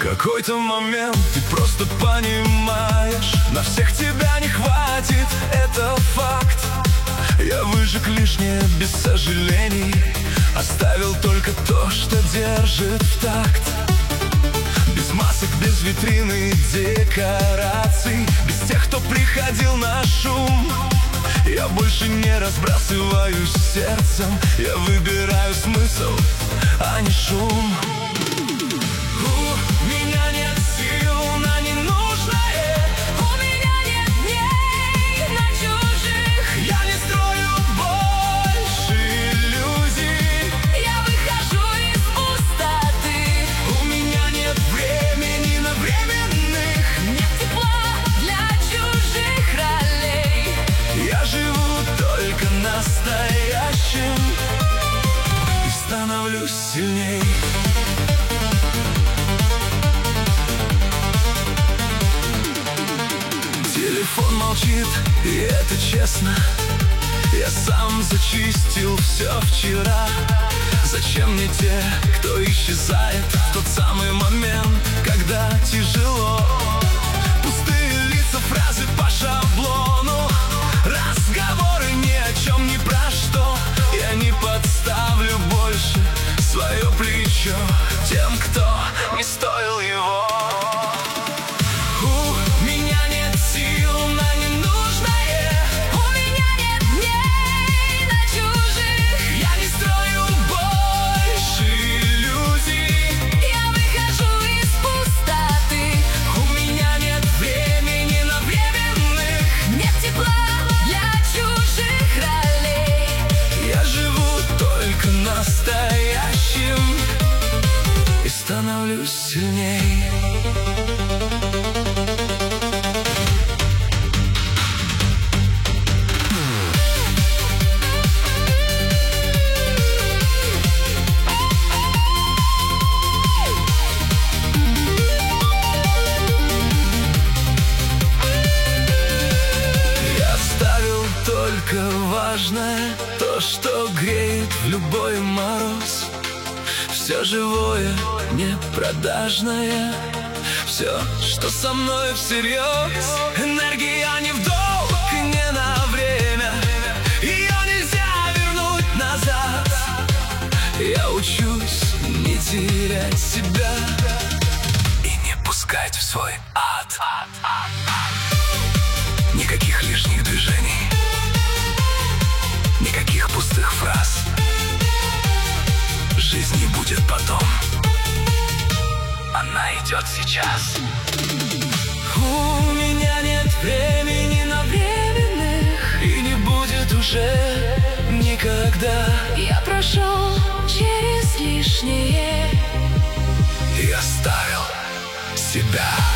какой-то момент ты просто понимаешь, на всех тебя не хватит, это факт. Я выжег лишнее без сожалений, оставил только то, что держит в такт. Без масок, без витрины, декораций, без тех, кто приходил на шум. Я больше не разбрасываюсь сердцем, я выбираю смысл, а не шум. У меня нет сил на ненужное, у меня нет дней на чужих. я не строю больше иллюзий. Я выхожу из пустоты, У меня нет времени на временных, нет тепла для чужих ролей. я живу только настоящим и становлюсь сильней. Телефон молчит, и это честно. Я сам зачистил все вчера. Зачем мне те, кто исчезает в тот самый момент, когда тяжело? Пустые лица, фразы по шаблону, разговоры ни о чем, ни про что. Я не подставлю больше свое плечо тем, кто не стоил его. У меня нет сил на ненужное, У меня нет дней на чужих. я не строю больше иллюзий. Я выхожу из пустоты, У меня нет времени на временных, нет тепла для чужих ролей. я живу только настоящим и становлюсь сильней. Я оставил только важное, то, что греет в любой мороз. Все живое, не продажное, все, что со мной всерьез. Энергия не в долг, не на время, ее нельзя вернуть назад. Я учусь не терять себя и не пускать в свой ад. Никаких лишних движений, никаких пустых фраз. Жизнь не будет потом, она идет сейчас. У меня нет времени на временных, и не будет уже никогда. Я прошел через лишнее, И оставил себя.